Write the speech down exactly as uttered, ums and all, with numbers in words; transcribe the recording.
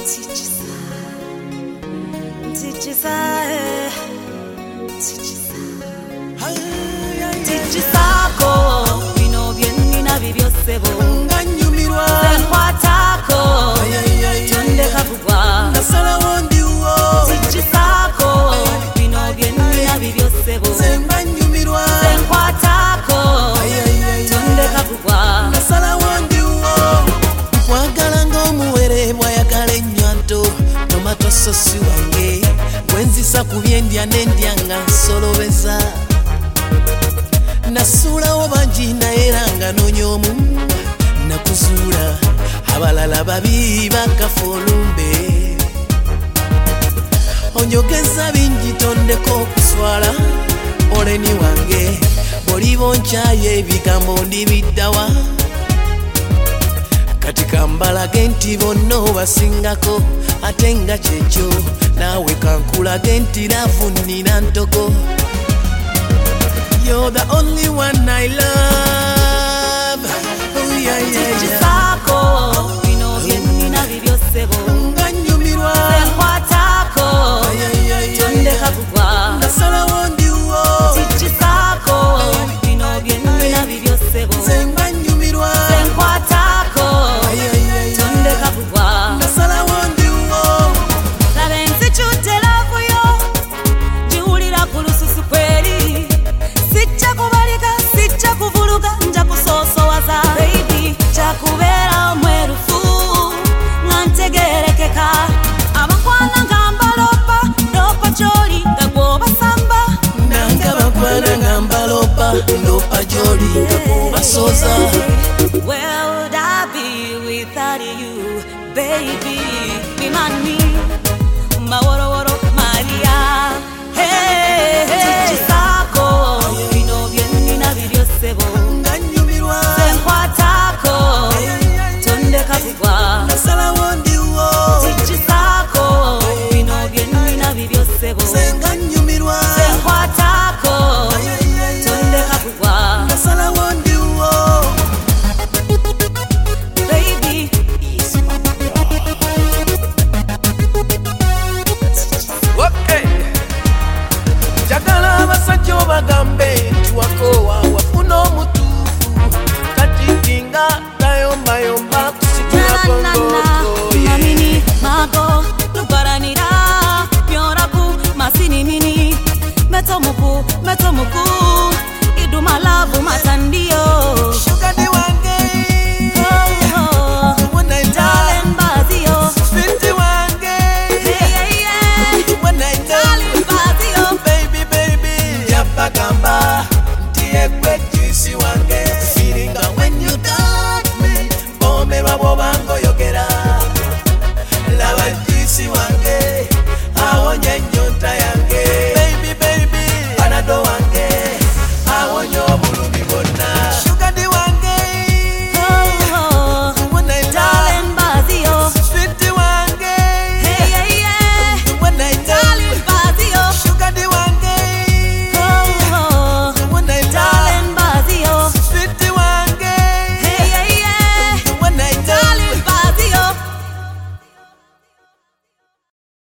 Tichisa, tichisa, tichisa, tichisa ko bino byenina bibyosebo nganyumirwa senkwatako tondeka kugwa nasala wondiwo tichisa ko bino byenina bibyosebo nganyumirwa senkwatako tondeka kugwa nasala wondiwo kwagala ng'omuwere bwayagala ennyanto tomato sosi wange wenzisa ku byendya n'endya nga nsolobeza nasuulawo bangi naye era nga noonya omu nakuzuula abalala babi bakafa olumbe onjogeza bingi tondeko okuswala oleni wange boli bonkyaye ebigambo ndibiddawa kati kambalage nti bonna obasingako ate nga kyekyo naawe kankulage nti laavunnira ntoko. You're the only one I love. Oh yeah yeah yeah. Tichisa bino byenina bibyosebo nganyumirwa senkwatako tondeka kugwa nasala wondiwo tichisa bino byenina bibyosebo nganyumirwa senkwatako tondeka kugwa nasala wondiwo labe nzikyutte laavu yo giwulira ku lususu kweri sijja kubalika sijja kuvuluga nja kusoosowaza baby kyakubeera omwerufu nga ntegeerekeka abakwana nga mbalopa lopa gy'oli nga gw'obasamba nanga bakwana nga mbalopa lopa gy'oli nga gw'obasoza. Where would I be without you, baby? Be my me, my